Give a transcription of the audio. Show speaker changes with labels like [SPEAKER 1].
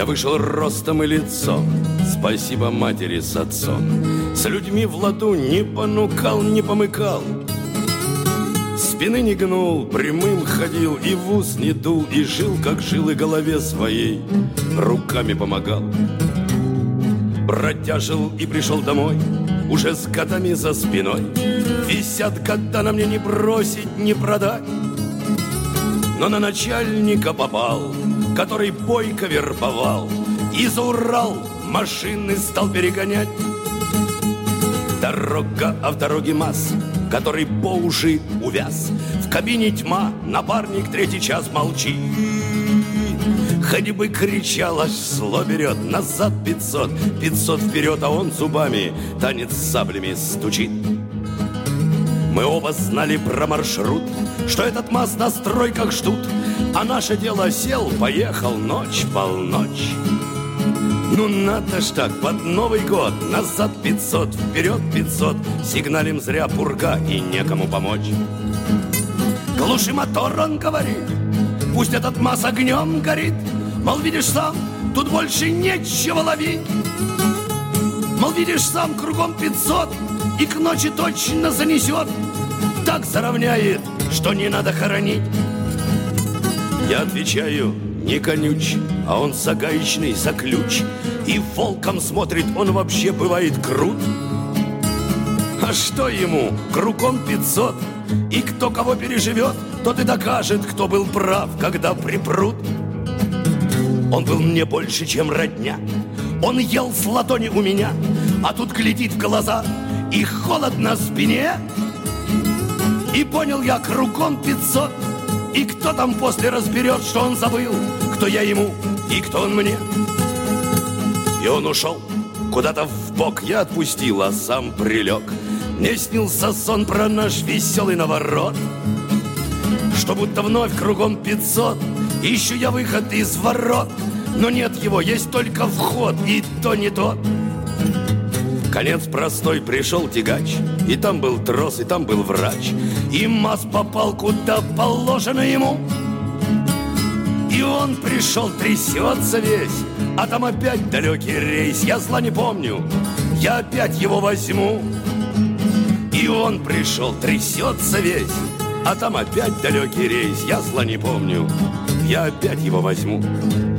[SPEAKER 1] Я вышел ростом и лицом, спасибо матери с отцом. С людьми в ладу не понукал, не помыкал. Спины не гнул, прямым ходил, и в ус не дул, и жил, как жил, и голове своей руками помогал. Бродяжил и пришел домой, уже с годами за спиной. Висят года на мне, не бросить, не продать. Но на начальника попал, который бойко вербовал, и за Урал машины стал перегонять. Дорога, а в дороге масса, который по уши увяз. В кабине тьма, напарник третий час молчит. Хоть бы кричал, аж зло берет. Назад 500, 500 вперед, а он зубами танец с саблями стучит. Мы оба знали про маршрут, что этот МАЗ на стройках ждут, а наше дело сел, поехал, ночь, полночь. Ну надо ж так, под Новый год, назад 500, вперед 500, сигналим зря пурга и некому помочь. Глуши мотор, он говорит, пусть этот МАЗ огнем горит. Мол, видишь сам, тут больше нечего ловить. Мол, видишь сам, кругом 500, и к ночи точно занесет. Так заровняет, что не надо хоронить. Я отвечаю, не конюч, а он загаечный, за ключ. И волком смотрит, он вообще бывает крут. А что ему, кругом 500, и кто кого переживет, тот и докажет, кто был прав, когда припрут. Он был мне больше, чем родня. Он ел с ладони у меня, а тут глядит в глаза, и холод на спине. И понял я, кругом 500, и кто там после разберет, что он забыл, кто я ему и кто он мне. И он ушел куда-то в бок, я отпустил, а сам прилег. Мне снился сон про наш веселый наворот, что будто вновь кругом 500, ищу я выход из ворот, но нет его, есть только вход, и то не тот. Конец простой, пришел тягач, и там был трос, и там был врач, и МАЗ попал куда положено ему. И он пришел, трясется весь, а там опять далекий рейс. Я зла не помню, я опять его возьму. И он пришел, трясется весь, а там опять далекий рейс. Я зла не помню, я опять его возьму.